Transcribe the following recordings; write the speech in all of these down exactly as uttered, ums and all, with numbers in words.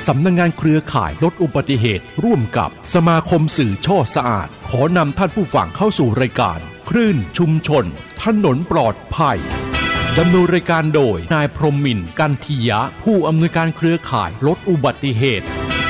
สำนักงานเครือข่ายลดอุบัติเหตุร่วมกับสมาคมสื่อช่อสะอาดขอนำท่านผู้ฟังเข้าสู่รายการคลื่นชุมชนถนนปลอดภัยดำเนินรายการโดยนายพรหมินทร์กันทิยะผู้อำนวยการเครือข่ายลดอุบัติเหตุ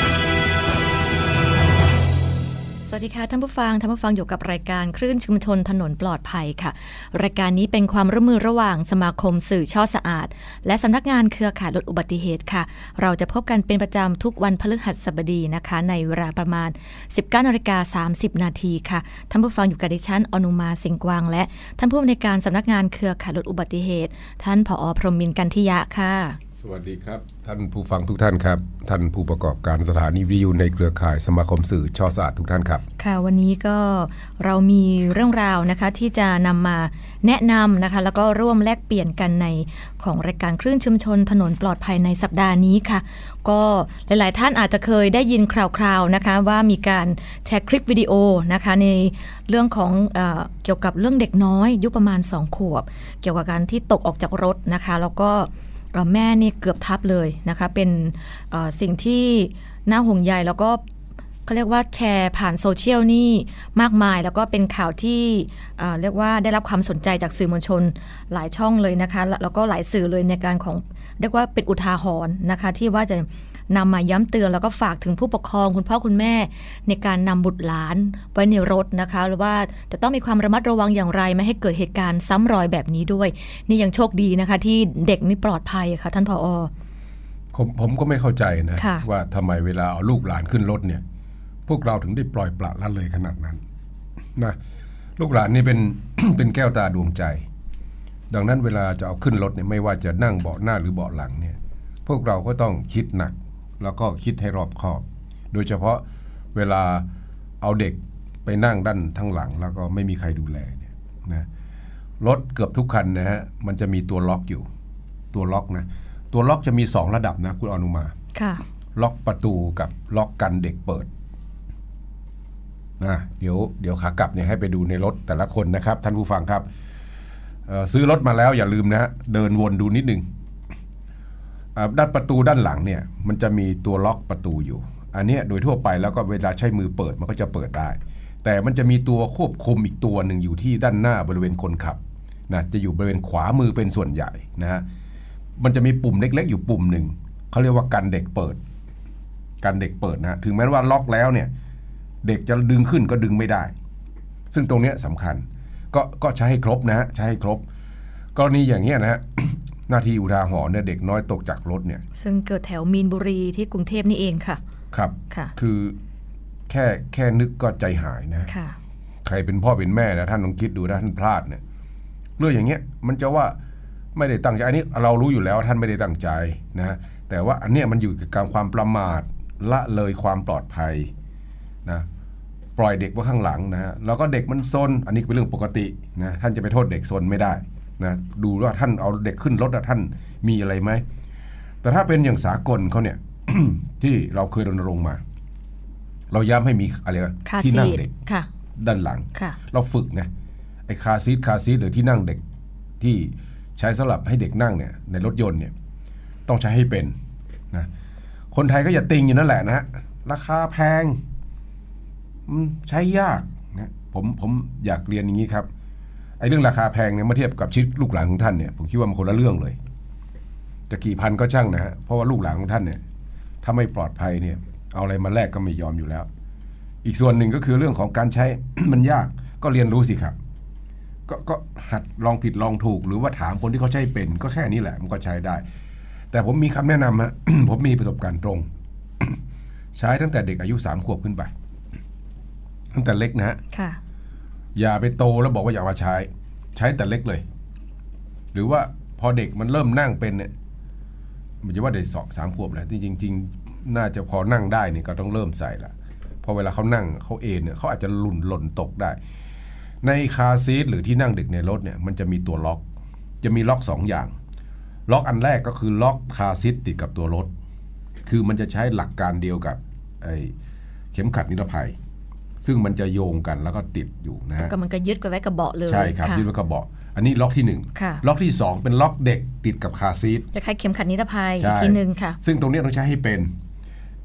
สวัสดีค่ะท่านผู้ฟังท่านผู้ฟังอยู่กับรายการคลื่นชุมชนถนนปลอดภัยค่ะรายการนี้เป็นความร่วมมือระหว่างสมาคมสื่อช่อสะอาดและสำนักงานเครือข่ายลดอุบัติเหตุค่ะเราจะพบกันเป็นประจำทุกวันพฤหัสบดีนะคะในเวลาประมาณ สิบเก้านาฬิกาสามสิบนาทีค่ะท่านผู้ฟังอยู่กับดิฉันอนุมาสิงห์กวางและท่านผู้อำนวยการสำนักงานเครือข่ายลดอุบัติเหตุท่านผอ.พรหมินทร์กันทิยะค่ะสวัสดีครับท่านผู้ฟังทุกท่านครับท่านผู้ประกอบการสถานีวิทยุในเครือข่ายสมาคมสื่อช่อสะอาดทุกท่านครับค่ะวันนี้ก็เรามีเรื่องราวนะคะที่จะนำมาแนะนำนะคะแล้วก็ร่วมแลกเปลี่ยนกันในของรายการคลื่นชุมชนถนนปลอดภัยในสัปดาห์นี้ค่ะก็หลายๆท่านอาจจะเคยได้ยินคราวๆนะคะว่ามีการแชร์คลิปวิดีโอนะคะในเรื่องของเอ่อเกี่ยวกับเรื่องเด็กน้อยอายุประมาณสองขวบเกี่ยวกับการที่ตกออกจากรถนะคะแล้วก็แม่นี่เกือบทับเลยนะคะเป็นสิ่งที่น่าห่วงใยแล้วก็เขาเรียกว่าแชร์ผ่านโซเชียลนี่มากมายแล้วก็เป็นข่าวที่เรียกว่าได้รับความสนใจจากสื่อมวลชนหลายช่องเลยนะคะแล้วก็หลายสื่อเลยในการของเรียกว่าเป็นอุทาหรณ์นะคะที่ว่าจะนำมาย้ำเตือนแล้วก็ฝากถึงผู้ปกครองคุณพ่อคุณแม่ในการนำบุตรหลานไว้ในรถนะคะหรือว่าจะต้องมีความระมัดระวังอย่างไรไม่ให้เกิดเหตุการณ์ซ้ำรอยแบบนี้ด้วยนี่ยังโชคดีนะคะที่เด็กนี่ปลอดภัยค่ะท่านผอ. ผมผมก็ไม่เข้าใจนะว่าทำไมเวลาเอาลูกหลานขึ้นรถเนี่ยพวกเราถึงได้ปล่อยปละละเลยขนาดนั้นนะลูกหลานนี่เป็น เป็นแก้วตาดวงใจดังนั้นเวลาจะเอาขึ้นรถเนี่ยไม่ว่าจะนั่งเบาะหน้าหรือเบาะหลังเนี่ยพวกเราก็ต้องคิดหนักแล้วก็คิดให้รอบคอบโดยเฉพาะเวลาเอาเด็กไปนั่งด้านทั้งหลังแล้วก็ไม่มีใครดูแลเนี่ยนะรถเกือบทุกคันนะฮะมันจะมีตัวล็อกอยู่ตัวล็อกนะตัวล็อกจะมีสองระดับนะคุณอนุมาค่ะล็อกประตูกับล็อกกันเด็กเปิดนะเดี๋ยวเดี๋ยวขากลับเนี่ยให้ไปดูในรถแต่ละคนนะครับท่านผู้ฟังครับซื้อรถมาแล้วอย่าลืมนะฮะเดินวนดูนิดนึงด้านประตูด้านหลังเนี่ยมันจะมีตัวล็อกประตูอยู่อันนี้โดยทั่วไปแล้วก็เวลาใช้มือเปิดมันก็จะเปิดได้แต่มันจะมีตัวควบคุมอีกตัวหนึ่งอยู่ที่ด้านหน้าบริเวณคนขับนะจะอยู่บริเวณขวามือเป็นส่วนใหญ่นะฮะมันจะมีปุ่มเล็กๆอยู่ปุ่มหนึ่งเขาเรียกว่ากันเด็กเปิดกันเด็กเปิดนะถึงแม้ว่าล็อกแล้วเนี่ยเด็กจะดึงขึ้นก็ดึงไม่ได้ซึ่งตรงนี้สำคัญก็ก็ใช้ให้ครบนะฮะใช้ให้ครบกรณีอย่างเงี้ยนะฮะหน้าที่อุทาหรณ์เนี่ยเด็กน้อยตกจากรถเนี่ยซึ่งเกิดแถวมีนบุรีที่กรุงเทพนี่เองค่ะครับค่ะคือแค่แค่นึกก็ใจหายนะค่ะใครเป็นพ่อเป็นแม่นะท่านลองคิดดูนะท่านพลาดเนี่ยเรื่องอย่างเงี้ยมันจะว่าไม่ได้ตั้งใจอันนี้เรารู้อยู่แล้วท่านไม่ได้ตั้งใจนะแต่ว่าอันเนี้ยมันอยู่กับการความประมาทละเลยความปลอดภัยนะปล่อยเด็กไว้ข้างหลังนะฮะแล้วก็เด็กมันซนอันนี้เป็นเรื่องปกตินะท่านจะไปโทษเด็กซนไม่ได้นะดูว่าท่านเอาเด็กขึ้นรถท่านมีอะไรไหมแต่ถ้าเป็นอย่างสากลเขาเนี่ย ที่เราเคยรณรงค์มาเราย้ำให้มีอะไรที่นั่งเด็กด้านหลังเราฝึกนะไอ้คาร์ซีทคาร์ซีทหรือที่นั่งเด็กที่ใช้สำหรับให้เด็กนั่งเนี่ยในรถยนต์เนี่ยต้องใช้ให้เป็นนะคนไทยก็อย่าติงอยู่นั่นแหละนะราคาแพงใช้ยากนะผมผมอยากเรียนอย่างนี้ครับไอ้เรื่องราคาแพงเนี่ยเมื่อเทียบกับชีวิตลูกหลานของท่านเนี่ยผมคิดว่ามันคนละเรื่องเลยจะกี่พันก็ช่างนะฮะเพราะว่าลูกหลานของท่านเนี่ยถ้าไม่ปลอดภัยเนี่ยเอาอะไรมาแลกก็ไม่ยอมอยู่แล้วอีกส่วนหนึ่งก็คือเรื่องของการใช้ มันยากก็เรียนรู้สิครับก็ก็หัดลองผิดลองถูกหรือว่าถามคนที่เขาใช้เป็นก็แค่นี้แหละมันก็ใช้ได้แต่ผมมีคำแนะนำฮะ ผมมีประสบการณ์ตรง ใช้ตั้งแต่เด็กอายุสามขวบขึ้นไปตั้งแต่เล็กนะฮะอย่าไปโตแล้วบอกว่าอยากมาใช้ใช้แต่เล็กเลยหรือว่าพอเด็กมันเริ่มนั่งเป็นเนี่ยมันจะว่าเด็กสองสามขวบแหละที่จริงๆน่าจะพอนั่งได้เนี่ยก็ต้องเริ่มใส่ละพอเวลาเขานั่งเขาเอนเนี่ยเขาอาจจะหล่นหล่นตกได้ในคาร์ซีทหรือที่นั่งเด็กในรถเนี่ยมันจะมีตัวล็อกจะมีล็อกสองอย่างล็อกอันแรกก็คือล็อกคาร์ซีทติดกับตัวรถคือมันจะใช้หลักการเดียวกับไอ้เข็มขัดนิรภัยซึ่งมันจะโยงกันแล้วก็ติดอยู่นะฮะก็มันก็ยึดไว้กับเบาะเลยใช่ครับยึดไว้กับเบาะอันนี้ล็อกที่หนึ่งล็อกที่สองเป็นล็อกเด็กติดกับคาร์ซีทคล้ายๆเข็มขัดนิรภัยอีกทีนึงค่ะซึ่งตรงนี้ต้องใช้ให้เป็น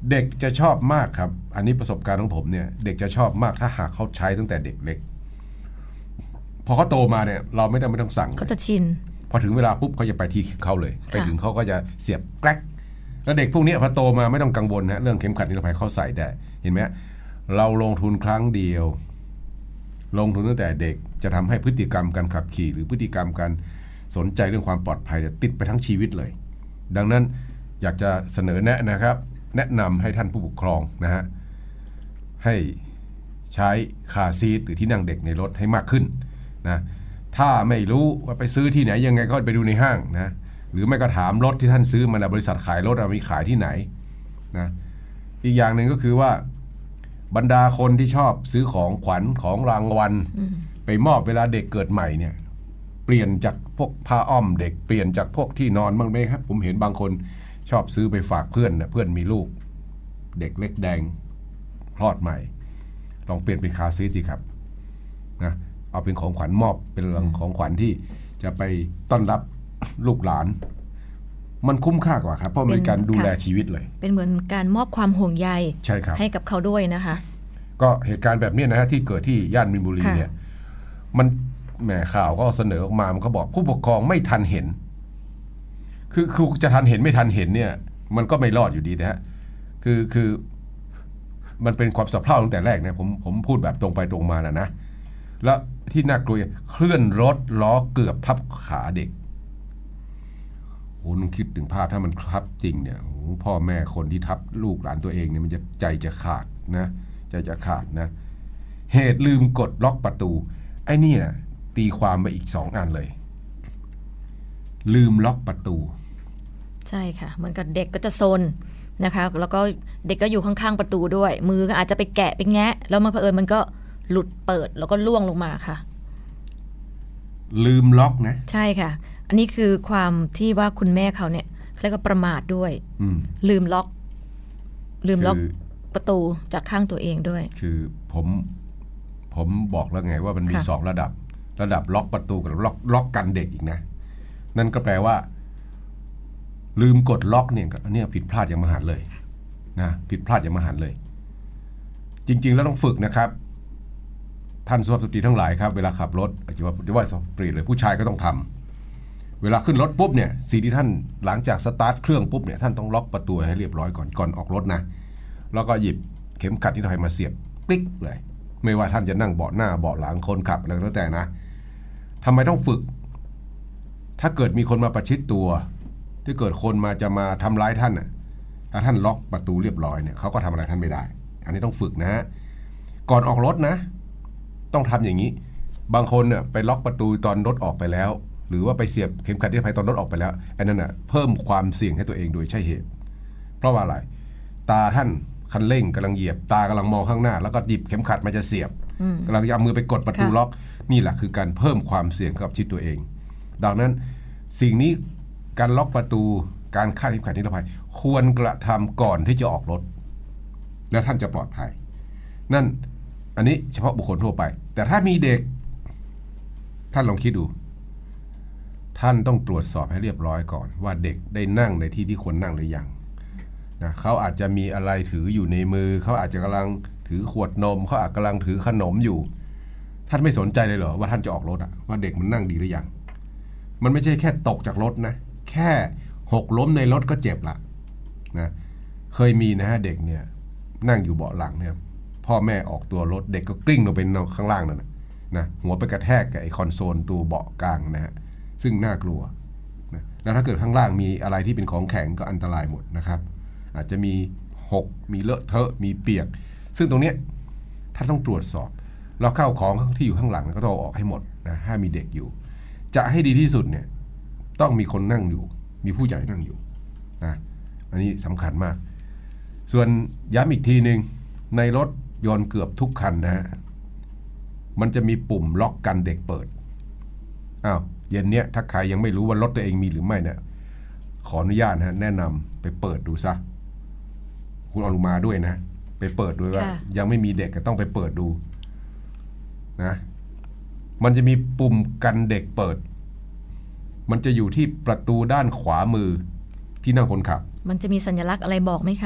เด็กจะชอบมากครับอันนี้ประสบการณ์ของผมเนี่ยเด็กจะชอบมากถ้าหากเขาใช้ตั้งแต่เด็กเล็กพอเขาโตมาเนี่ยเราไม่ต้องไม่ต้องสั่งเขาจะชินพอถึงเวลาปุ๊บเขาจะไปที่เขาเลยไปถึงเขาก็จะเสียบแกรกแล้วเด็กพวกนี้พอโตมาไม่ต้องกังวลนะเรื่องเข็มขัดนิรภัยเขาใส่ได้เห็นไหมเราลงทุนครั้งเดียวลงทุนตั้งแต่เด็กจะทำให้พฤติกรรมการขับขี่หรือพฤติกรรมการสนใจเรื่องความปลอดภัยจะติดไปทั้งชีวิตเลยดังนั้นอยากจะเสนอแนะนะครับแนะนำให้ท่านผู้ปกครองนะฮะให้ใช้คาร์ซีทหรือที่นั่งเด็กในรถให้มากขึ้นนะถ้าไม่รู้ว่าไปซื้อที่ไหนยังไงก็ไปดูในห้างนะหรือไม่ก็ถามรถที่ท่านซื้อมาในบริษัทขายรถมีขายที่ไหนนะอีกอย่างหนึ่งก็คือว่าบรรดาคนที่ชอบซื้อของขวัญของรางวัลไปมอบเวลาเด็กเกิดใหม่เนี่ยเปลี่ยนจากพวกผ้าอ้อมเด็กเปลี่ยนจากพวกที่นอนบ้างไหมครับผมเห็นบางคนชอบซื้อไปฝากเพื่อนนะเพื่อนมีลูกเด็กเล็กแดงคลอดใหม่ลองเปลี่ยนเป็นคาร์ซีทสิครับนะเอาเป็นของขวัญมอบเป็นของขวัญที่จะไปต้อนรับลูกหลานมันคุ้มค่ากว่าครับเพราะเป็นการดูแลชีวิตเลยเป็นเหมือนการมอบความห่วงใยใช่ครับให้กับเขาด้วยนะคะก็เหตุการณ์แบบนี้นะฮะที่เกิดที่ย่านมินบุรีเนี่ยมันแหมข่าวก็เสนอออกมามันก็บอกผู้ปกครองไม่ทันเห็นคือคือจะทันเห็นไม่ทันเห็นเนี่ยมันก็ไม่รอดอยู่ดีนะฮะคือคือมันเป็นความสะเพร่าตั้งแต่แรกนะผมผมพูดแบบตรงไปตรงมานะนะแล้วที่น่ากลัวเคลื่อนรถล้อเกือบทับขาเด็กโอ้นึกคิดถึงภาพถ้ามันทับจริงเนี่ยพ่อแม่คนที่ทับลูกหลานตัวเองเนี่ยมันจะใจจะขาดนะใจจะขาดนะเหตุลืมกดล็อกประตูไอ้นี่นะตีความไปอีกสองอันเลยลืมล็อกประตูใช่ค่ะเหมือนกับเด็กก็จะซนนะคะแล้วก็เด็กก็อยู่ข้างๆประตูด้วยมือก็อาจจะไปแกะไปแงะแล้วมาเผอิญมันก็หลุดเปิดแล้วก็ล่วงลงมาค่ะลืมล็อกนะใช่ค่ะอันนี้คือความที่ว่าคุณแม่เขาเนี่ยเรียกว่าประมาทด้วยลืมล็อกลืมล็อกประตูจากข้างตัวเองด้วยคือผมผมบอกแล้วไงว่ามันมีสองระดับระดับล็อกประตูกับล็อกล็อกกันเด็กอีกนะนั่นก็แปลว่าลืมกดล็อกเนี่ยอันนี้ผิดพลาดอย่างมหันต์เลยนะผิดพลาดอย่างมหันต์เลยจริงๆแล้วต้องฝึกนะครับท่านสุภาพสตรีทั้งหลายครับเวลาขับรถอาจจะว่าจะว่าสตรีเลยผู้ชายก็ต้องทำเวลาขึ้นรถปุ๊บเนี่ยสิ่งที่ท่านหลังจากสตาร์ทเครื่องปุ๊บเนี่ยท่านต้องล็อกประตูให้เรียบร้อยก่อนก่อนออกรถนะแล้วก็หยิบเข็มขัดนิรภัยมาเสียบปิ๊กเลยไม่ว่าท่านจะนั่งเบาะหน้าเบาะหลังคนขับอะไรก็แล้วแต่นะทำไมต้องฝึกถ้าเกิดมีคนมาประชิดตัวถ้าเกิดคนมาจะมาทำร้ายท่านน่ะถ้าท่านล็อกประตูเรียบร้อยเนี่ยเขาก็ทำอะไรท่านไม่ได้อันนี้ต้องฝึกนะฮะก่อนออกรถนะต้องทำอย่างนี้บางคนเนี่ยไปล็อกประตูตอนรถออกไปแล้วหรือว่าไปเสียบเข็มขัดนิรภัยตอนรถออกไปแล้วอันนั้นน่ะเพิ่มความเสี่ยงให้ตัวเองโดยใช่เหตุเพราะว่าอะไรตาท่านคันเร่งกำลังเหยียบตากำลังมองข้างหน้าแล้วก็หยิบเข็มขัดมาจะเสียบกำลังจะเอามือไปกดประตูล็อกนี่แหละคือการเพิ่มความเสี่ยงกับชีวิตตัวเองดังนั้นสิ่งนี้การล็อกประตูการคาดเข็มขัดนิรภัยควรกระทำก่อนที่จะออกรถแล้วท่านจะปลอดภัยนั่นอันนี้เฉพาะบุคคลทั่วไปแต่ถ้ามีเด็กท่านลองคิดดูท่านต้องตรวจสอบให้เรียบร้อยก่อนว่าเด็กได้นั่งในที่ที่ควรนั่งหรือยังนะเขาอาจจะมีอะไรถืออยู่ในมือเขาอาจจะกำลังถือขวดนมเขาอาจกำลังถือขนมอยู่ท่านไม่สนใจเลยเหรอว่าท่านจะออกรถอะว่าเด็กมันนั่งดีหรือยังมันไม่ใช่แค่ตกจากรถนะแค่หกล้มในรถก็เจ็บละนะเคยมีนะฮะเด็กเนี่ยนั่งอยู่เบาะหลังเนี่ยพ่อแม่ออกตัวรถเด็กก็กลิ้งลงไปข้างล่างนั่นนะนะหัวไปกระแทกกับไอ้คอนโซลตัวเบาะกลางนะฮะซึ่งน่ากลัวนะแล้วถ้าเกิดข้างล่างมีอะไรที่เป็นของแข็งก็อันตรายหมดนะครับอาจจะมีหกมีเลอะเทอะมีเปียกซึ่งตรงเนี้ยท่านต้องตรวจสอบเราเข้าของที่อยู่ข้างหลังก็ต้องออกให้หมดนะถ้ามีเด็กอยู่จะให้ดีที่สุดเนี่ยต้องมีคนนั่งอยู่มีผู้ใหญ่นั่งอยู่นะอันนี้สำคัญมากส่วนย้ำอีกทีนึงในรถยนต์เกือบทุกคันนะฮะมันจะมีปุ่มล็อกกันเด็กเปิดอ้าวเย็นเนี้ยถ้าใครยังไม่รู้ว่ารถตัวเองมีหรือไม่เนี่ยขออนุญาตนะแนะนำไปเปิดดูซะคุณเอาลงมาด้วยนะไปเปิดดูว่ายังไม่มีเด็กก็ต้องไปเปิดดูนะมันจะมีปุ่มกันเด็กเปิดมันจะอยู่ที่ประตูด้านขวามือที่นั่งคนขับมันจะมีสัญลักษณ์อะไรบอกไหมคะ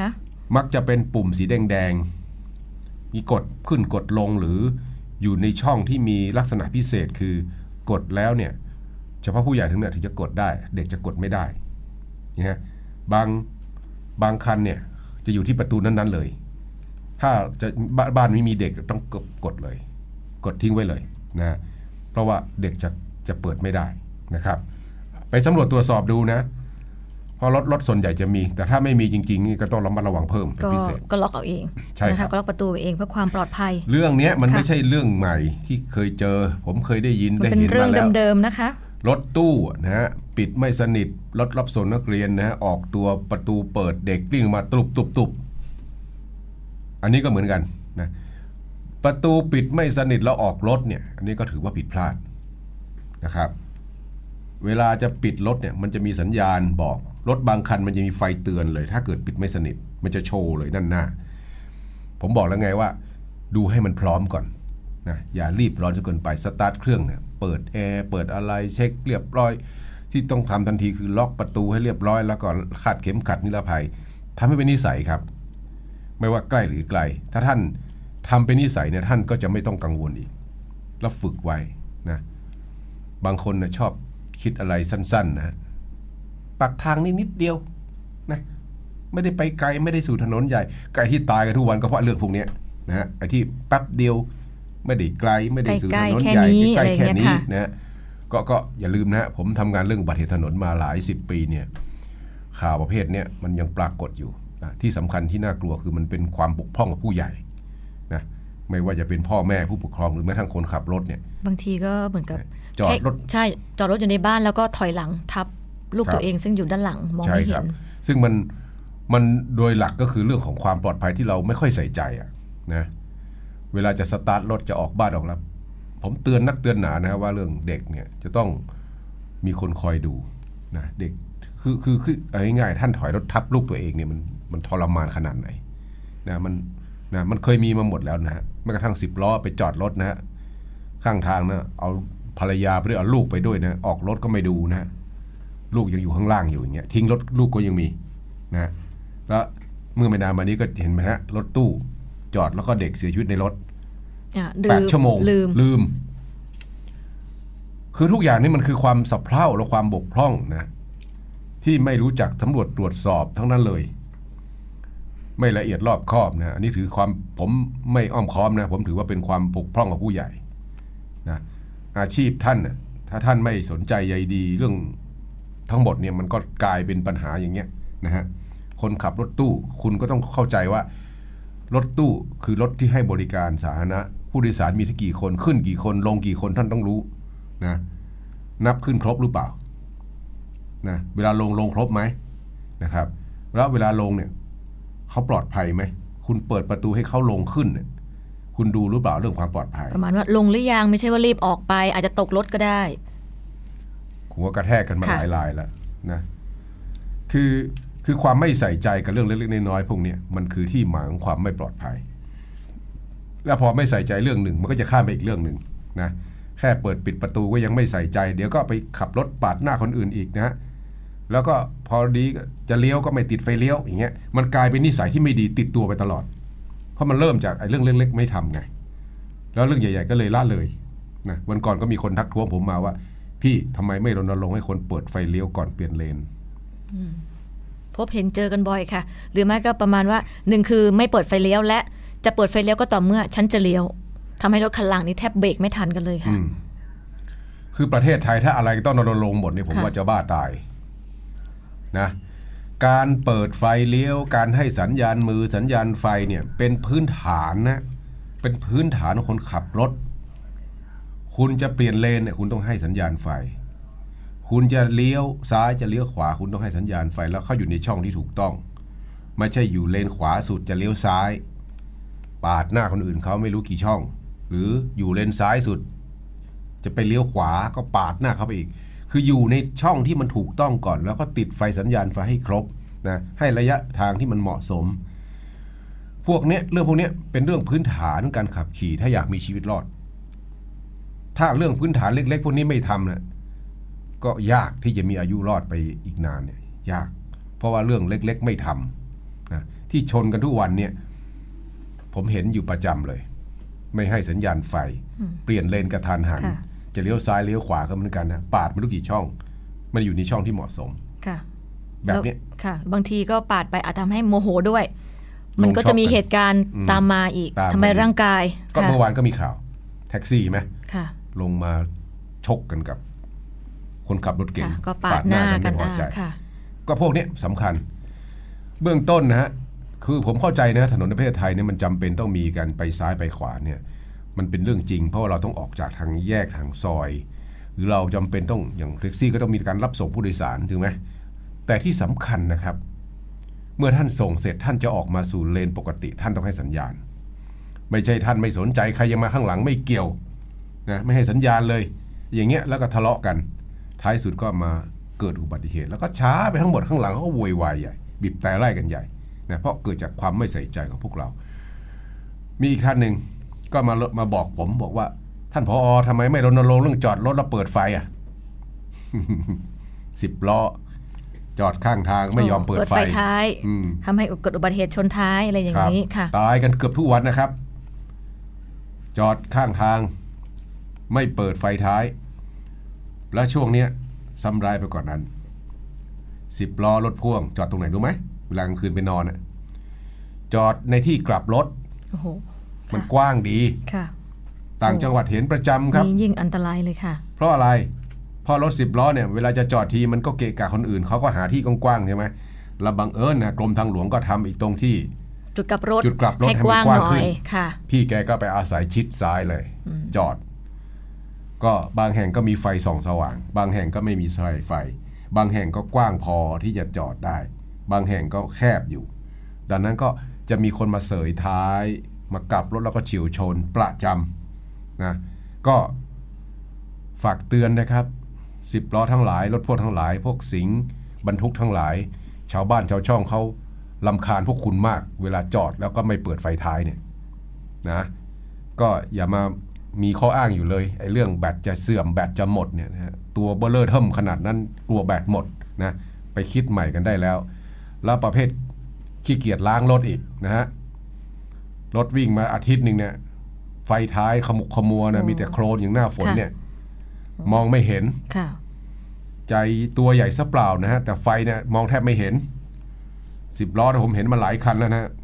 มักจะเป็นปุ่มสีแดงๆมีกดขึ้นกดลงหรืออยู่ในช่องที่มีลักษณะพิเศษคือกดแล้วเนี่ยเฉพาะผู้ใหญ่ถึงเนี่ยถึงจะกดได้เด็กจะกดไม่ได้นะฮะบางบางคันเนี่ยจะอยู่ที่ประตูนั้นๆเลยถ้าจะบ้านไม่มีเด็กต้องกดเลยกดทิ้งไว้เลยนะเพราะว่าเด็กจะจะเปิดไม่ได้นะครับไปสำรวจตรวจสอบดูนะเพราะรถรถส่วนใหญ่จะมีแต่ถ้าไม่มีจริงๆนี่ก็ต้องระมัดระวังเพิ่มเป็นพิเศษก็ล็อกเอาเองใช่นะคะก็ล็อกประตูเองเพื่อความปลอดภัยเรื่องนี้มันไม่ใช่เรื่องใหม่ที่เคยเจอผมเคยได้ยินได้เห็นมาแล้วเป็นเรื่องเดิมๆนะคะรถตู้นะฮะปิดไม่สนิทรถรับส่งนักเรียนนะฮะออกตัวประตูเปิดเด็กวิ่งมาตุบตุบตุบอันนี้ก็เหมือนกันนะประตูปิดไม่สนิทแล้วออกรถเนี่ยอันนี้ก็ถือว่าผิดพลาดนะครับเวลาจะปิดรถเนี่ยมันจะมีสัญญาณบอกรถบางคันมันจะมีไฟเตือนเลยถ้าเกิดปิดไม่สนิทมันจะโชว์เลยด้านหน้าผมบอกแล้วไงว่าดูให้มันพร้อมก่อนนะอย่ารีบร้อนจนเกินไปสตาร์ทเครื่องเนี่ยเปิดแอร์เปิดอะไรเช็คเรียบร้อยที่ต้องทำทันทีคือล็อกประตูให้เรียบร้อยแล้วก็คาดเข็มขัดนิรภัยทำให้เป็นนิสัยครับไม่ว่าใกล้หรือไกลถ้าท่านทำเป็นนิสัยเนี่ยท่านก็จะไม่ต้องกังวลอีกแล้วฝึกไว้นะบางคนนะชอบคิดอะไรสั้นๆนะปักทางนี่นิดเดียวนะไม่ได้ไปไกลไม่ได้สู่ถนนใหญ่ไกลที่ตายกันทุกวันก็เพราะเรื่องพวกนี้นะฮะไอ้ที่แป๊บเดียวไม่ได้ไกลไม่ได้สู่ถนนใหญ่ใกล้แค่นี้นะก็ก็อย่าลืมนะผมทำงานเรื่องอุบัติเหตุถนนมาหลายสิบปีเนี่ยข่าวประเภทนี้มันยังปรากฏอยู่นะที่สำคัญที่น่ากลัวคือมันเป็นความบกพร่องของผู้ใหญ่นะไม่ว่าจะเป็นพ่อแม่ผู้ปกครองหรือแม้ทั้งคนขับรถเนี่ยบางทีก็เหมือนกับจอดรถใช่จอดรถอยู่ในบ้านแล้วก็ถอยหลังทับลูกตัวเองซึ่งอยู่ด้านหลังมองไม่เห็นซึ่งมันมันโดยหลักก็คือเรื่องของความปลอดภัยที่เราไม่ค่อยใส่ใจอ่ะนะเวลาจะสตาร์ทรถจะออกบ้านออกแล้วผมเตือนนักเตือนหนานะครับว่าเรื่องเด็กเนี่ยจะต้องมีคนคอยดูนะเด็กคือคือคือเอาง่ายๆท่านถอยรถทับลูกตัวเองเนี่ยมันมันทรมานขนาดไหนนะมันนะมันเคยมีมาหมดแล้วนะฮะแม้กระทั่งสิบล้อไปจอดรถนะฮะข้างทางนะเอาภรรยาไปด้วยเอาลูกไปด้วยนะออกรถก็ไม่ดูนะลูกยังอยู่ข้างล่างอยู่อย่างเงี้ยทิ้งรถลูกก็ยังมีนะแล้วเมื่อไม่นานมานี้ก็เห็นไหมฮะรถตู้จอดแล้วก็เด็กเสียชีวิตในรถแปดชั่วโมงลืมลืมคือทุกอย่างนี่มันคือความสับเพร่าและความบกพร่องนะที่ไม่รู้จักสำรวจตรวจสอบทั้งนั้นเลยไม่ละเอียดรอบคอบนะอันนี้ถือความผมไม่อ้อมค้อมนะผมถือว่าเป็นความบกพร่องของผู้ใหญ่นะอาชีพท่านนะถ้าท่านไม่สนใจใยดีเรื่องทั้งหมดเนี่ยมันก็กลายเป็นปัญหาอย่างเงี้ยนะฮะคนขับรถตู้คุณก็ต้องเข้าใจว่ารถตู้คือรถที่ให้บริการสาธารณะผู้โดยสารมีทั้งกี่คนขึ้นกี่คนลงกี่คนท่านต้องรู้นะนับขึ้นครบหรือเปล่านะเวลาลงลงครบไหมนะครับแล้วเวลาลงเนี่ยเขาปลอดภัยไหมคุณเปิดประตูให้เขาลงขึ้นเนี่ยคุณดูหรือเปล่าเรื่องความปลอดภัยประมาณว่าลงหรือยังไม่ใช่ว่ารีบออกไปอาจจะตกรถก็ได้หัวกระแทกกันมาหลายรายแล้วนะคือคือความไม่ใส่ใจกับเรื่องเล็กๆน้อยๆพวกนี้มันคือที่มาของความไม่ปลอดภัยแล้วพอไม่ใส่ใจเรื่องหนึ่งมันก็จะข้ามไปอีกเรื่องหนึ่งนะแค่เปิดปิดประตูก็ยังไม่ใส่ใจเดี๋ยวก็ไปขับรถปาดหน้าคนอื่นอีกนะแล้วก็พอดีจะเลี้ยวก็ไม่ติดไฟเลี้ยวอย่างเงี้ยมันกลายเป็นนิสัยที่ไม่ดีติดตัวไปตลอดเพราะมันเริ่มจากไอ้เรื่องเล็กๆไม่ทำไงแล้วเรื่องใหญ่ๆก็เลยละเลยนะวันก่อนก็มีคนทักท้วงผมมาว่าพี่ทำไมไม่รณรงค์ให้คนเปิดไฟเลี้ยวก่อนเปลี่ยนเลนพบเห็นเจอกันบ่อยค่ะหรือไม่ก็ประมาณว่าหนึ่งคือไม่เปิดไฟเลี้ยวและจะเปิดไฟเลี้ยวก็ต่อเมื่อฉันจะเลี้ยวทำให้รถคันหลังนี้แทบเบรกไม่ทันกันเลยค่ะคือประเทศไทยถ้าอะไรต้องรณรงค์หมดนี่ผมว่าจะบ้าตายนะการเปิดไฟเลี้ยวการให้สัญญาณมือสัญญาณไฟเนี่ยเป็นพื้นฐานนะเป็นพื้นฐานของคนขับรถคุณจะเปลี่ยนเลนเนี่ยคุณต้องให้สัญญาณไฟคุณจะเลี้ยวซ้ายจะเลี้ยวขวาคุณต้องให้สัญญาณไฟแล้วเข้าอยู่ในช่องที่ถูกต้องไม่ใช่อยู่เลนขวาสุดจะเลี้ยวซ้ายปาดหน้าคนอื่นเขาไม่รู้กี่ช่องหรืออยู่เลนซ้ายสุดจะไปเลี้ยวขวาก็ปาดหน้าเขาไปอีกคืออยู่ในช่องที่มันถูกต้องก่อนแล้วก็ติดไฟสัญญาณไฟให้ครบนะให้ระยะทางที่มันเหมาะสมพวกนี้เรื่องพวกนี้เป็นเรื่องพื้นฐานการขับขี่ถ้าอยากมีชีวิตรอดถ้าเรื่องพื้นฐานเล็กๆพวกนี้ไม่ทำนะก็ยากที่จะมีอายุรอดไปอีกนานเนี่ยยากเพราะว่าเรื่องเล็กๆไม่ทำนะที่ชนกันทุกวันเนี่ยผมเห็นอยู่ประจำเลยไม่ให้สัญญาณไฟเปลี่ยนเลนกระทันหันจะเลี้ยวซ้ายเลี้ยวขวาก็เหมือนกันนะปาดไม่รู้กี่ช่องมันอยู่ในช่องที่เหมาะสมแบบนี้ค่ะบางทีก็ปาดไปอาจทำให้โมโหด้วยมันก็จะมีเหตุการณ์ตามมาอีกทำให้ร่างกายก็เมื่อวานก็มีข่าวแท็กซี่ไหมลงมาชกกันกับคนขับรถเก๋งก็ปาดหน้ากันไม่พอใจก็พวกนี้สำคัญเบื้องต้นนะฮะคือผมเข้าใจนะถนนในประเทศไทยเนี่ยมันจำเป็นต้องมีกันไปซ้ายไปขวาเนี่ยมันเป็นเรื่องจริงเพราะเราต้องออกจากทางแยกทางซอยหรือเราจำเป็นต้องอย่างแท็กซี่ก็ต้องมีการรับส่งผู้โดยสารถูกไหมแต่ที่สำคัญนะครับเมื่อท่านส่งเสร็จท่านจะออกมาสู่เลนปกติท่านต้องให้สัญญาณไม่ใช่ท่านไม่สนใจใครยังมาข้างหลังไม่เกี่ยวนะไม่ให้สัญญาณเลยอย่างเงี้ยแล้วก็ทะเลาะกันท้ายสุดก็มาเกิดอุบัติเหตุแล้วก็ช้าไปทั้งหมดข้างหลังเขาก็โวยวายใหญ่บีบแต่ไล่กันใหญ่นะเพราะเกิดจากความไม่ใส่ใจของพวกเรามีอีกท่านหนึ่งก็มามาบอกผมบอกว่าท่านผอ.ทำไมไม่รณรงค์เรื่องจอดรถแล้วเปิดไฟอ่ะ สิบล้อจอดข้างทางไม่ยอมเปิดไฟท้ายทำให้เกิดอุบัติเหตุชนท้ายอะไรอย่างนี้ค่ะตายกันเกือบทุกวันนะครับจอดข้างทางไม่เปิดไฟท้ายและช่วงนี้ซ้ำร้ายไปกว่านั้นสิบล้อรถพ่วงจอดตรงไหนรู้ไหมเวลากลางคืนไปนอนน่ะจอดในที่กลับรถโอ้โหมันกว้างดีค่ะต่างจังหวัดเห็นประจำครับยิ่งอันตรายเลยค่ะเพราะอะไรพอรถสิบล้อเนี่ยเวลาจะจอดทีมันก็เกะกะคนอื่นเขาก็หาที่กว้างๆใช่ไหมแล้วบังเอิญนะกรมทางหลวงก็ทำอีกตรงที่จุดกลับรถจุดกลับรถให้มันกว้างขึ้นพี่แกก็ไปอาศัยชิดซ้ายเลยจอดก็บางแห่งก็มีไฟส่องสว่างบางแห่งก็ไม่มีไฟบางแห่งก็กว้างพอที่จะจอดได้บางแห่งก็แคบอยู่ดังนั้นก็จะมีคนมาเสยท้ายมากลับรถแล้วก็เฉี่ยวชนประจำนะก็ฝากเตือนนะครับสิบล้อทั้งหลายรถพ่วงทั้งหลายพวกสิงบรรทุกทั้งหลายชาวบ้านชาวช่องเขารำคาญพวกคุณมากเวลาจอดแล้วก็ไม่เปิดไฟท้ายเนี่ยนะก็อย่ามามีข้ออ้างอยู่เลยไอ้เรื่องแบตจะเสื่อมแบตจะหมดเนี่ยนะตัวเบลเลอร์เทิ่มขนาดนั้นกลัวแบตหมดนะไปคิดใหม่กันได้แล้วแล้วประเภทขี้เกียจล้างรถอีกนะฮะรถวิ่งมาอาทิตย์นึงเนี่ยไฟท้ายขมุกขมัวนะมีแต่โคลนอย่างหน้าฝนเนี่ยมองไม่เห็นใจตัวใหญ่ซะเปล่านะฮะแต่ไฟเนี่ยมองแทบไม่เห็นสิบล้อผมเห็นมาหลายคันแล้วนะ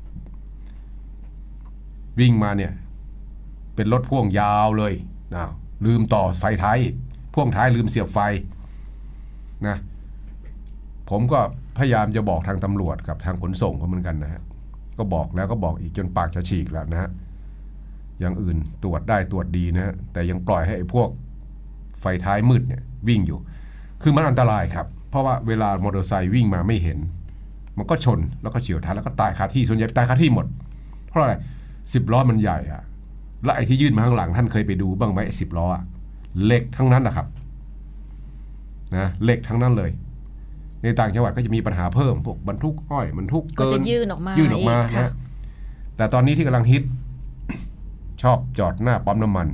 วิ่งมาเนี่ยเป็นรถพ่วงยาวเลยนะลืมต่อไฟท้ายพ่วงท้ายลืมเสียบไฟนะผมก็พยายามจะบอกทางตำรวจกับทางขนส่งเขาเหมือนกันนะฮะก็บอกแล้วก็บอกอีกจนปากจะฉีกแล้วนะฮะอย่างอื่นตรวจได้ตรวจดีนะฮะแต่ยังปล่อยให้ไอ้พวกไฟท้ายมืดเนี่ยวิ่งอยู่คือมันอันตรายครับเพราะว่าเวลามอเตอร์ไซค์วิ่งมาไม่เห็นมันก็ชนแล้วก็เฉี่ยวท้ายแล้วก็ตายคาที่ส่วนใหญ่ตายคาที่หมดเพราะอะไรสิบล้อมันใหญ่อะและไอ้ที่ยื่นมาข้างหลังท่านเคยไปดูบ้างไหมไอ้สิบล้อเหล็กทั้งนั้นนะครับนะเหล็กทั้งนั้นเลยในต่างจังหวัดก็จะมีปัญหาเพิ่มพวกบรรทุกอ้อยบรรทุกเกินก็จะยื่นออกมายื่นออกมานะแต่ตอนนี้ที่กำลังฮิตชอบจอดหน้าปั๊มน้ำมัน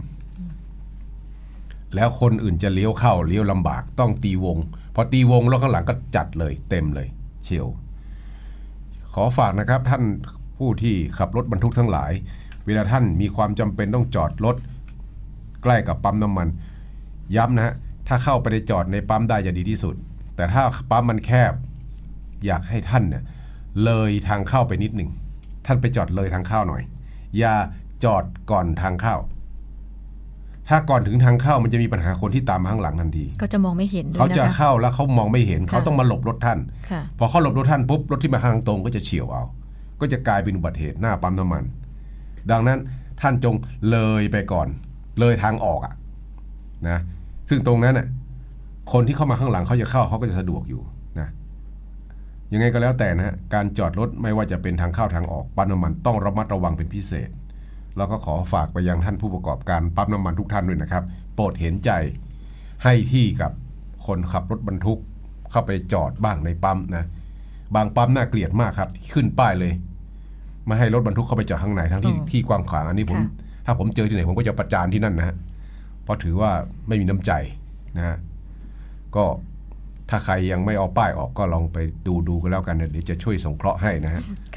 แล้วคนอื่นจะเลี้ยวเข้าเลี้ยวลำบากต้องตีวงพอตีวงแล้วข้างหลังก็จัดเลยเต็มเลยเชียวขอฝากนะครับท่านผู้ที่ขับรถบรรทุกทั้งหลายเวลาท่านมีความจำเป็นต้องจอดรถใกล้กับปั๊มน้ำมันย้ำนะฮะถ้าเข้าไปในจอดในปั๊มได้จะดีที่สุดแต่ถ้าปั๊มมันแคบอยากให้ท่านเนี่ยเลยทางเข้าไปนิดหนึ่งท่านไปจอดเลยทางเข้าหน่อยอย่าจอดก่อนทางเข้าถ้าก่อนถึงทางเข้ามันจะมีปัญหาคนที่ตามมาข้างหลังทันทีก็จะมองไม่เห็นเขาจะเข้าแล้วเขามองไม่เห็นเขาต้องมาหลบรถท่านพอเขาหลบรถท่านปุ๊บรถที่มาทางตรงก็จะเฉี่ยวเอาก็จะกลายเป็นอุบัติเหตุหน้าปั๊มน้ำมันดังนั้นท่านจงเลยไปก่อนเลยทางออกอ่ะนะซึ่งตรงนั้นน่ะคนที่เข้ามาข้างหลังเขาจะเข้าเขาก็จะสะดวกอยู่นะยังไงก็แล้วแต่นะฮะการจอดรถไม่ว่าจะเป็นทางเข้าทางออกปั๊มน้ำมันต้องระมัดระวังเป็นพิเศษแล้วก็ขอฝากไปยังท่านผู้ประกอบการปั๊มน้ำมันทุกท่านด้วยนะครับโปรดเห็นใจให้ที่กับคนขับรถบรรทุกเข้าไปจอดบ้างในปั๊มนะบางปั๊มน่าเกลียดมากครับขึ้นป้ายเลยไม่ให้รถบรรทุกเข้าไปจอดข้างในทั้งที่ที่กว้างขวางอันนี้ผมถ้าผมเจอที่ไหนผมก็จะประจานที่นั่นนะฮะเพราะถือว่าไม่มีน้ำใจนะฮะก็ถ้าใครยังไม่เอาป้ายออกก็ลองไปดูดูกันแล้วกันเดี๋ยวจะช่วยสงเคราะห์ให้นะฮะค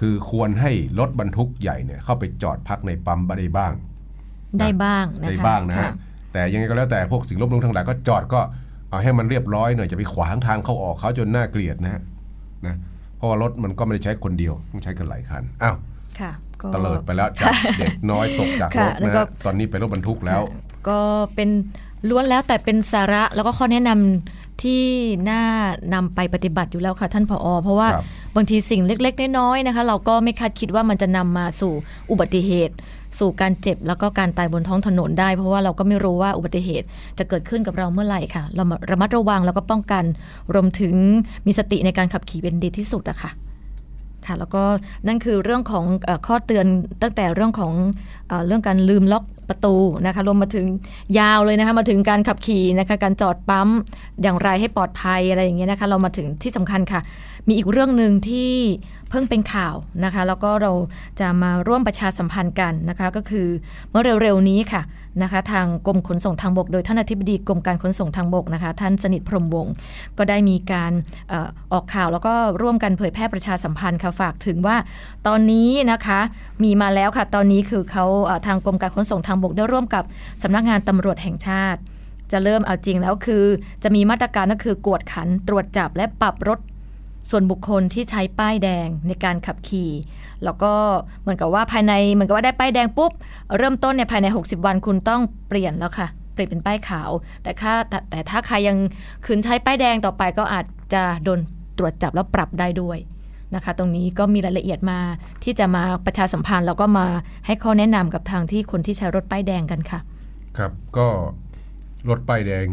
คือควรให้รถบรรทุกใหญ่เนี่ยเข้าไปจอดพักในปั๊มได้บ้างได้บ้างนะคะได้บ้างนะฮะแต่ยังไงก็แล้วแต่พวกสิ่งรบกวนทั้งหลายก็จอดก็เอาให้มันเรียบร้อยหน่อยจะไปขวางทางเข้าออกเขาจนน่าเกลียดนะฮะนะเพราะว่ารถมันก็ไม่ได้ใช้คนเดียวต้องใช้กันหลายคันอ้าวตะเลิดไปแล้วจากเด็กน้อยตกจากรถนะตอนนี้ไปรถบรรทุกแล้วก็เป็นล้วนแล้วแต่เป็นสาระแล้วก็ข้อแนะนำที่น่านำไปปฏิบัติอยู่แล้วค่ะท่านผอ.เพราะว่าบางทีสิ่งเล็กๆน้อยๆนะคะเราก็ไม่คาดคิดว่ามันจะนำมาสู่อุบัติเหตุสู่การเจ็บแล้วก็การตายบนท้องถนนได้เพราะว่าเราก็ไม่รู้ว่าอุบัติเหตุจะเกิดขึ้นกับเราเมื่อไหร่ค่ะเราระมัดระวังแล้วก็ป้องกันรวมถึงมีสติในการขับขี่เป็นดีที่สุดอะค่ะค่ะแล้วก็นั่นคือเรื่องของเอ่อข้อเตือนตั้งแต่เรื่องของเอ่อเรื่องการลืมล็อกประตูนะคะรวมมาถึงยาวเลยนะคะมาถึงการขับขี่นะคะการจอดปั๊มอย่างไรให้ปลอดภัยอะไรอย่างเงี้ยนะคะเรามาถึงที่สำคัญค่ะมีอีกเรื่องนึงที่เพิ่งเป็นข่าวนะคะแล้วก็เราจะมาร่วมประชาสัมพันธ์กันนะคะก็คือเมื่อเร็วๆนี้ค่ะนะคะทางกรมขนส่งทางบกโดยท่านอธิบดีกรมการขนส่งทางบกนะคะท่านสนิทพรหมวงศ์ก็ได้มีการเอ่อออกข่าวแล้วก็ร่วมกันเผยแพร่ประชาสัมพันธ์ค่ะฝากถึงว่าตอนนี้นะคะมีมาแล้วค่ะตอนนี้คือเขาเอ่อทางกรมการขนส่งทางบกได้ร่วมกับสำนักงานตำรวจแห่งชาติจะเริ่มเอาจริงแล้วคือจะมีมาตรการก็คือกวดขันตรวจจับและปรับรถส่วนบุคคลที่ใช้ป้ายแดงในการขับขี่แล้วก็เหมือนกับว่าภายในเหมือนกับว่าได้ป้ายแดงปุ๊บเริ่มต้นเนี่ยภายในหกสิบวันคุณต้องเปลี่ยนแล้วค่ะเปลี่ยนเป็นป้ายขาวแต่ถ้าแต่แต่ถ้าใครยังคืนใช้ป้ายแดงต่อไปก็อาจจะโดนตรวจจับแล้วปรับได้ด้วยนะคะตรงนี้ก็มีรายละเอียดมาที่จะมาประชาสัมพันธ์แล้วก็มาให้ข้อแนะนำกับทางที่คนที่ใช้รถป้ายแดงกันค่ะครับก็รถป้ายแดง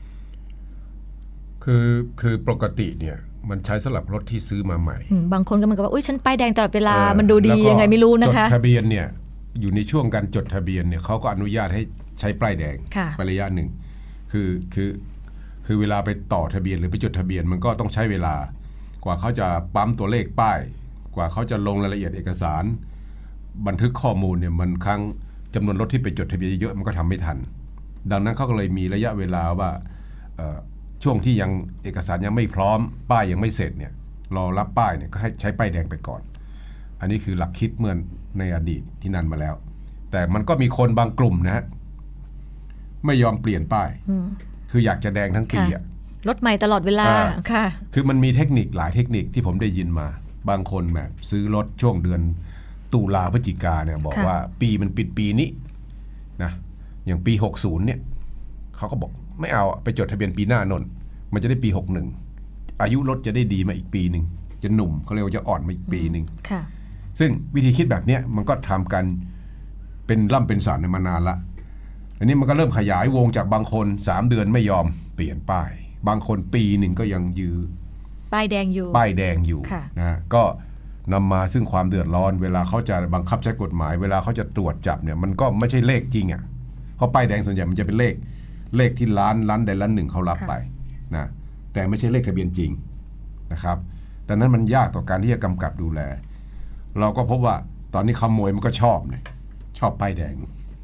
คือคือปกติเนี่ยมันใช้สำหรับรถที่ซื้อมาใหม่บางคนก็เหมือนกับว่าอุ้ยฉันป้ายแดงตลอดเวลามันดูดียังไงไม่รู้นะคะจดทะเบียนเนี่ยอยู่ในช่วงการจดทะเบียนเนี่ยเขาก็อนุญาตให้ใช้ป้ายแดงไประยะหนึ่งคือคือคือเวลาไปต่อทะเบียนหรือไปจดทะเบียนมันก็ต้องใช้เวลากว่าเขาจะปั๊มตัวเลขป้ายกว่าเขาจะลงรายละเอียดเอกสารบันทึกข้อมูลเนี่ยมันครั้งจำนวนรถที่ไปจดทะเบียนเยอะมันก็ทำไม่ทันดังนั้นเขาก็เลยมีระยะเวลาว่าช่วงที่ยังเอกสารยังไม่พร้อมป้ายยังไม่เสร็จเนี่ยรอรับป้ายเนี่ยก็ให้ใช้ป้ายแดงไปก่อนอันนี้คือหลักคิดเมื่อในอดีตที่นานมาแล้วแต่มันก็มีคนบางกลุ่มนะฮะไม่ยอมเปลี่ยนป้ายคืออยากจะแดงทั้งปีอ่ะรถใหม่ตลอดเวลาค่ะคือมันมีเทคนิคหลายเทคนิคที่ผมได้ยินมาบางคนแบบซื้อรถช่วงเดือนตุลาพฤศจิกาเนี่ยบอกว่าปีมันปิดปีนี้นะอย่างปีหกสิบเนี่ยเขาก็บอกไม่เอาไปจดทะเบียนปีหน้านนมันจะได้ปีหกสิบเอ็ดอายุรถจะได้ดีมาอีกปีนึงจะหนุ่มเขาเรียกว่าจะอ่อนมาอีกปีนึงซึ่งวิธีคิดแบบนี้มันก็ทำกันเป็นร่ำเป็นสันมานานละอันนี้มันก็เริ่มขยายวงจากบางคนสามเดือนไม่ยอมเปลี่ยนป้ายบางคนปีหนึ่งก็ยังยื้อป้ายแดงอยู่ป้ายแดงอยู่นะก็นำมาซึ่งความเดือดร้อนเวลาเขาจะบังคับใช้กฎหมายเวลาเขาจะตรวจจับเนี่ยมันก็ไม่ใช่เลขจริงอ่ะเพราะป้ายแดงส่วนใหญ่มันจะเป็นเลขเลขที่ล้านล้านใดล้านหนึ่งเขารับไปนะแต่ไม่ใช่เลขทะเบียนจริงนะครับแต่นั้นมันยากต่อการที่จะกำกับดูแลเราก็พบว่าตอนนี้ขโมยมันก็ชอบเนี่ยชอบป้ายแดง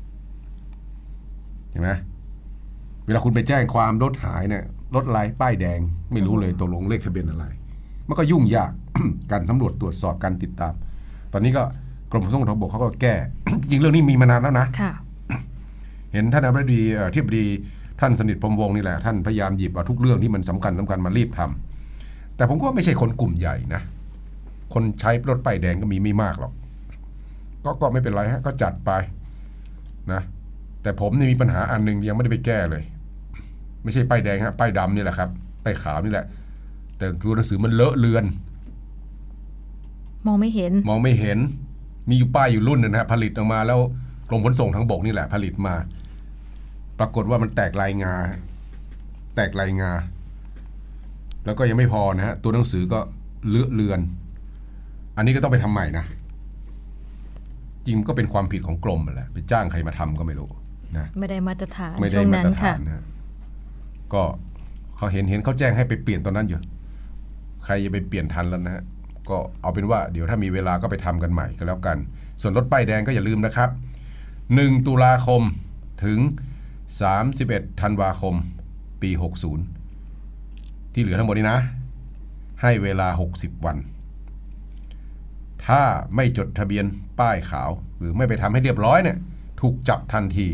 เห็นไหมเวลาคุณไปแจ้งความรถหายเนี่ยรถลายป้ายแดงไม่รู้เลยตกลงเลขทะเบียนอะไรมันก็ยุ่งยาก การสำรวจตรวจสอบการติดตามตอนนี้ก็กรมขนส่งทางบกเขาก็แก้ จริงๆเรื่องนี้มีมานานแล้วนะเห็นท่านอธิบดีที่บดีท่านสนิทพรหมวงศ์นี่แหละท่านพยายามหยิบเอาทุกเรื่องที่มันสำคัญสำคัญมารีบทำแต่ผมก็ไม่ใช่คนกลุ่มใหญ่นะคนใช้รถป้ายแดงก็มีไม่มากหรอกก็ก็ไม่เป็นไรฮะก็จัดไปนะแต่ผมนี่มีปัญหาอันนึงยังไม่ได้ไปแก้เลยไม่ใช่ป้ายแดงฮะป้ายดำนี่แหละครับป้ายขาวนี่แหละแต่ตัวหนังสือมันเลอะเลือนมองไม่เห็นมองไม่เห็นมีอยู่ป้ายอยู่รุ่นนึงนะฮะผลิตออกมาแล้วกรมขนส่งทางบกนี่แหละผลิตมาปรากฏว่ามันแตกลายงาแตกลายงาแล้วก็ยังไม่พอนะฮะตัวหนังสือก็เลอะเลือนอันนี้ก็ต้องไปทำใหม่นะจริงก็เป็นความผิดของกรมแหละไปจ้างใครมาทำก็ไม่รู้นะไม่ได้มาตรฐานไม่ได้มาตรฐานนะก็เขาเห็นเห็นเขาแจ้งให้ไปเปลี่ยนตอนนั้นอยู่ใครจะไปเปลี่ยนทันแล้วนะฮะก็เอาเป็นว่าเดี๋ยวถ้ามีเวลาก็ไปทำกันใหม่ก็แล้วกันส่วนรถป้ายแดงก็อย่าลืมนะครับหนึ่งตุลาคมถึงสามสิบเอ็ดธันวาคมปีหกสิบที่เหลือทั้งหมดนี้นะให้เวลาหกสิบวันทถ้าไม่จดทะเบียนป้ายขาวหรือไม่ไปทำให้เรียบร้อยเนี่ยถูกจับทันที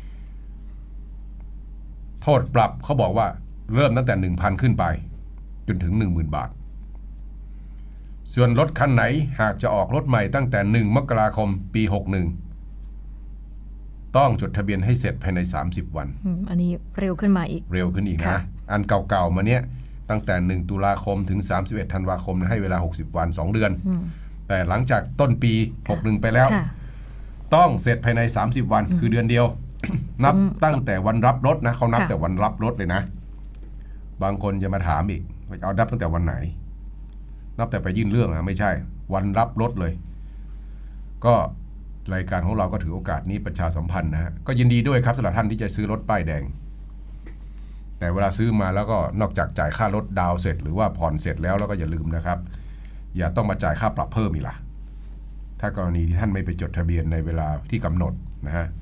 โทษปรับเขาบอกว่าเริ่มตั้งแต่ หนึ่งพัน ขึ้นไปจนถึง หนึ่งหมื่น บาทส่วนรถคันไหนหากจะออกรถใหม่ตั้งแต่หนึ่งมกราคมปีหกสิบเอ็ดต้องจดทะเบียนให้เสร็จภายในสามสิบวันอันนี้เร็วขึ้นมาอีกเร็วขึ้นอีกนะอันเก่าๆมาเนี้ยตั้งแต่หนึ่งตุลาคมถึงสามสิบเอ็ดธันวาคมให้เวลาหกสิบวันสองเดือนแต่หลังจากต้นปีหกสิบเอ็ดไปแล้วต้องเสร็จภายในสามสิบวันคือเดือนเดียวนับตั้งแต่วันรับรถนะเขานับแต่วันรับรถเลยนะบางคนจะมาถามอีกว่าเอานับตั้งแต่วันไหนนับแต่ไปยื่นเรื่องนะไม่ใช่วันรับรถเลยก็รายการของเราก็ถือโอกาสนี้ประชาสัมพันธ์นะฮะก็ยินดีด้วยครับสำหรับท่านที่จะซื้อรถป้ายแดงแต่เวลาซื้อมาแล้วก็นอกจากจ่ายค่ารถดาวเสร็จหรือว่าผ่อนเสร็จแล้วแล้วก็อย่าลืมนะครับอย่าต้องมาจ่ายค่าปรับเพิ่มอีกล่ะถ้ากรณีที่ท่านไม่ไปจดทะเบียนในเวลาที่กำหนดนะฮะ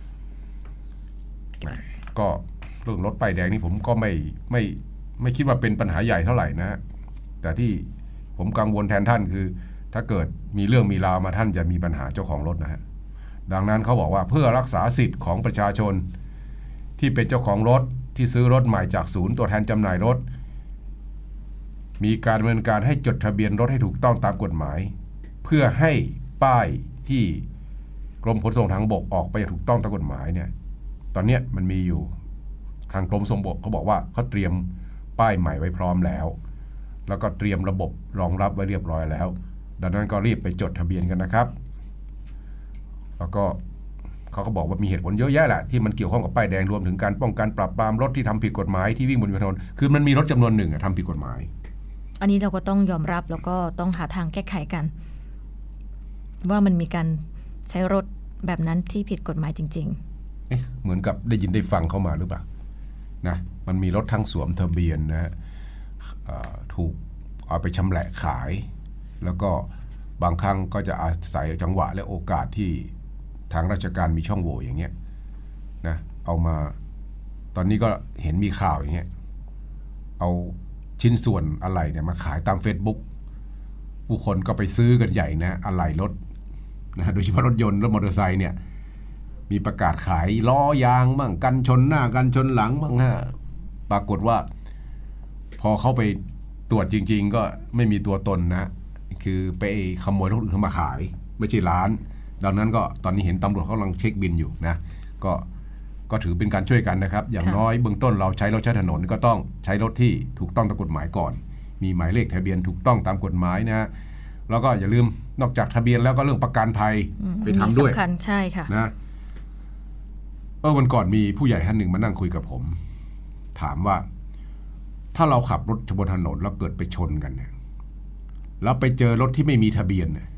ก็เรื่องรถป้ายแดงนี่ผมก็ไม่ไม่ไม่คิดว่าเป็นปัญหาใหญ่เท่าไหร่นะฮะแต่ที่ผมกังวลแทนท่านคือถ้าเกิดมีเรื่องมีราวมาท่านจะมีปัญหาเจ้าของรถนะฮะดังนั้นเขาบอกว่าเพื่อรักษาสิทธิ์ของประชาชนที่เป็นเจ้าของรถที่ซื้อรถใหม่จากศูนย์ตัวแทนจำหน่ายรถมีการดำเนินการให้จดทะเบียนรถให้ถูกต้องตามกฎหมายเพื่อให้ป้ายที่กรมขนส่งทางบกออกไปถูกต้องตามกฎหมายเนี่ยตอนนี้มันมีอยู่ทางกรมขนส่งบกเขาบอกว่าเขาเตรียมป้ายใหม่ไว้พร้อมแล้วแล้วก็เตรียมระบบรองรับไว้เรียบร้อยแล้วดังนั้นก็รีบไปจดทะเบียนกันนะครับแล้วก็เขาก็บอกว่ามีเหตุผลเยอะแยะแหละที่มันเกี่ยวข้องกับป้ายแดงรวมถึงการป้องกันปราบปรามรถที่ทำผิดกฎหมายที่วิ่งบนถนนคือมันมีรถจำนวนหนึ่งทำผิดกฎหมายอันนี้เราก็ต้องยอมรับแล้วก็ต้องหาทางแก้ไขกันว่ามันมีการใช้รถแบบนั้นที่ผิดกฎหมายจริงๆเอ๊ะเหมือนกับได้ยินได้ฟังเข้ามาหรือเปล่านะมันมีรถทั้งสวมทะเบียนนะฮะถูกเอาไปชำแหละขายแล้วก็บางครั้งก็จะอาศัยจังหวะและโอกาสที่ทางราชการมีช่องโหว่อย่างเงี้ยนะเอามาตอนนี้ก็เห็นมีข่าวอย่างเงี้ยเอาชิ้นส่วนอะไหล่เนี่ยมาขายตาม Facebook ผู้คนก็ไปซื้อกันใหญ่นะอะไหล่รถนะโดยเฉพาะรถยนต์รถมอเตอร์ไซค์เนี่ยมีประกาศขายล้อยางบ้างกันชนหน้ากันชนหลังบ้างฮะปรากฏว่าพอเข้าไปตรวจจริงๆก็ไม่มีตัวตนนะคือไปขโมยรถอื่นมาขายไม่ใช่ร้านดังนั้นก็ตอนนี้เห็นตำรวจเขากำลังเช็คบินอยู่นะก็ก็ถือเป็นการช่วยกันนะครับอย่างน้อยเบื้องต้นเราใช้รถใช้ถนนก็ต้องใช้รถที่ถูกต้องตามกฎหมายก่อนมีหมายเลขทะเบียนถูกต้องตามกฎหมายนะแล้วก็อย่าลืมนอกจากทะเบียนแล้วก็เรื่องประกันภัยไปทำด้วยสำคัญใช่ค่ะนะเออวันก่อนมีผู้ใหญ่ท่านหนึ่งมานั่งคุยกับผมถามว่าถ้าเราขับรถบนถนนแล้วเกิดไปชนกันเนี่ยแล้วไปเจอรถที่ไม่มีทะเบียนเนี่ย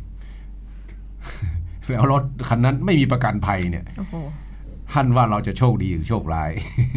แล้วรถคันนั้นไม่มีประกันภัยเนี่ยท่านว่าเราจะโชคดีหรือโชคร้าย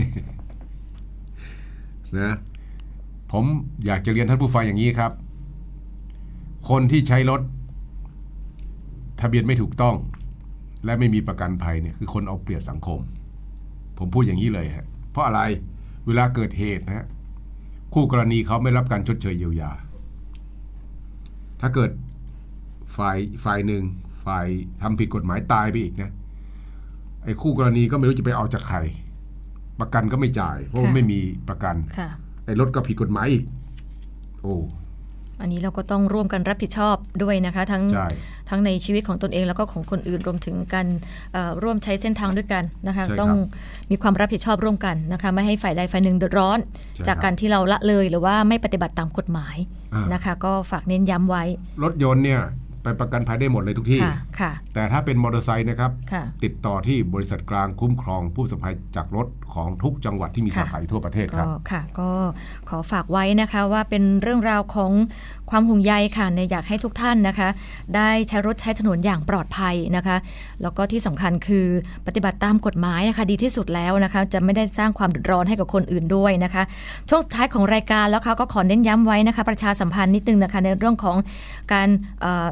นะผมอยากจะเรียนท่านผู้ฟังอย่างนี้ครับคนที่ใช้รถทะเบียนไม่ถูกต้องและไม่มีประกันภัยเนี่ยคือคนเอาเปรียบสังคมผมพูดอย่างนี้เลยฮะเพราะอะไรเวลาเกิดเหตุนะฮะคู่กรณีเขาไม่รับการชดเชยเยียวยาถ้าเกิดฝ่ายฝ่ายหนึ่งฝ่ายทำผิดกฎหมายตายไปอีกนะไอ้คู่กรณีก็ไม่รู้จะไปเอาจากใครประกันก็ไม่จ่ายเพราะว่าไม่มีประกันไอ้รถก็ผิดกฎหมายอีกโอ้อันนี้เราก็ต้องร่วมกันรับผิดชอบด้วยนะคะทั้งทั้งในชีวิตของตนเองแล้วก็ของคนอื่นรวมถึงการร่วมใช้เส้นทางด้วยกันนะคะต้องมีความรับผิดชอบร่วมกันนะคะไม่ให้ฝ่ายใดฝ่ายหนึ่งเดือดร้อนจากการที่เราละเลยหรือว่าไม่ปฏิบัติตามกฎหมายนะคะก็ฝากเน้นย้ำไว้รถยนต์เนี่ยไปประกันภัยได้หมดเลยทุกที่แต่ถ้าเป็นมอเตอร์ไซค์นะครับติดต่อที่บริษัทกลางคุ้มครองผู้ประสบภัยจากรถของทุกจังหวัดที่มีสาขาทั่วประเทศครับค่ะก็ขอฝากไว้นะคะว่าเป็นเรื่องราวของความห่วงใยค่ะในอยากให้ทุกท่านนะคะได้ใช้รถใช้ถนนอย่างปลอดภัยนะคะแล้วก็ที่สำคัญคือปฏิบัติตามกฎหมายนะคะดีที่สุดแล้วนะคะจะไม่ได้สร้างความเดือดร้อนให้กับคนอื่นด้วยนะคะช่วงสุดท้ายของรายการแล้วค่ะก็ขอเน้นย้ำไว้นะคะประชาสัมพันธ์นิดนึงนะคะในเรื่องของการ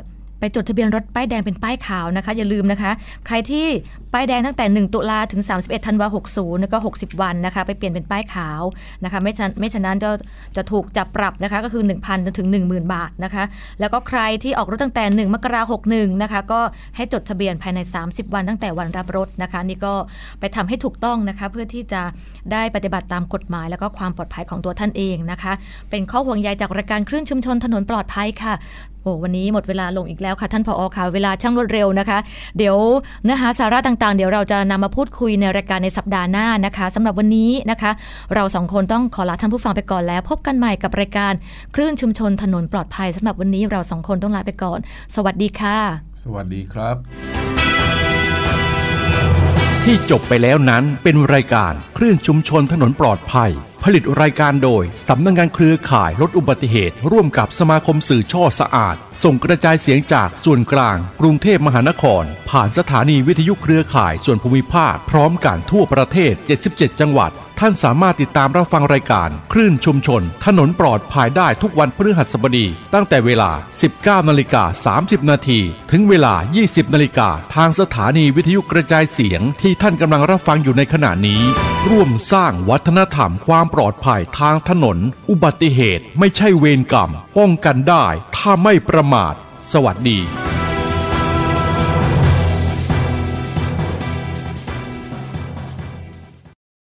ไปจดทะเบียนรถป้ายแดงเป็นป้ายขาวนะคะอย่าลืมนะคะใครที่ป้ายแดงตั้งแต่หนึ่งตุลาถึงสามสิบเอ็ดธันวาคมหกสิบแล้วก็หกสิบวันนะคะไปเปลี่ยนเป็นป้ายขาวนะคะไม่ฉะไม่ฉะนั้นจะจะถูกจับปรับนะคะก็คือ หนึ่งพัน จนถึง หนึ่งหมื่น บาทนะคะแล้วก็ใครที่ออกรถตั้งแต่หนึ่งมกราคมหกสิบเอ็ดนะคะก็ให้จดทะเบียนภายในสามสิบวันตั้งแต่วันรับรถนะคะนี่ก็ไปทำให้ถูกต้องนะคะเพื่อที่จะได้ปฏิบัติตามกฎหมายแล้วก็ความปลอดภัยของตัวท่านเองนะคะเป็นข้อห่วงใยจากรายการคลื่นชุมชนถนนปลอดภัยค่ะโอ้วันนี้หมดเวลาลงอีกแล้วค่ะท่านผอ.ค่ะเวลาช่างรวดเร็วนะคะเดี๋ยวเนื้อหาสาระต่างๆเดี๋ยวเราจะนำมาพูดคุยในรายการในสัปดาห์หน้านะคะสำหรับวันนี้นะคะเราสองคนต้องขอลาท่านผู้ฟังไปก่อนแล้วพบกันใหม่กับรายการคลื่นชุมชนถนนปลอดภัยสำหรับวันนี้เราสองคนต้องลาไปก่อนสวัสดีค่ะสวัสดีครับที่จบไปแล้วนั้นเป็นรายการคลื่นชุมชนถนนปลอดภัยผลิตรายการโดยสำนักงานเครือข่ายลดอุบัติเหตุร่วมกับสมาคมสื่อช่อสะอาดส่งกระจายเสียงจากส่วนกลางกรุงเทพมหานครผ่านสถานีวิทยุเครือข่ายส่วนภูมิภาคพร้อมกันทั่วประเทศเจ็ดสิบเจ็ดจังหวัดท่านสามารถติดตามรับฟังรายการคลื่นชุมชนถนนปลอดภัยได้ทุกวันพฤหัสบดีตั้งแต่เวลา สิบเก้านาฬิกาสามสิบนาทีถึงเวลา ยี่สิบนาฬิกาทางสถานีวิทยุกระจายเสียงที่ท่านกำลังรับฟังอยู่ในขณะนี้ร่วมสร้างวัฒนธรรมความปลอดภัยทางถนนอุบัติเหตุไม่ใช่เวรกรรมป้องกันได้ถ้าไม่ประมาทสวัสดี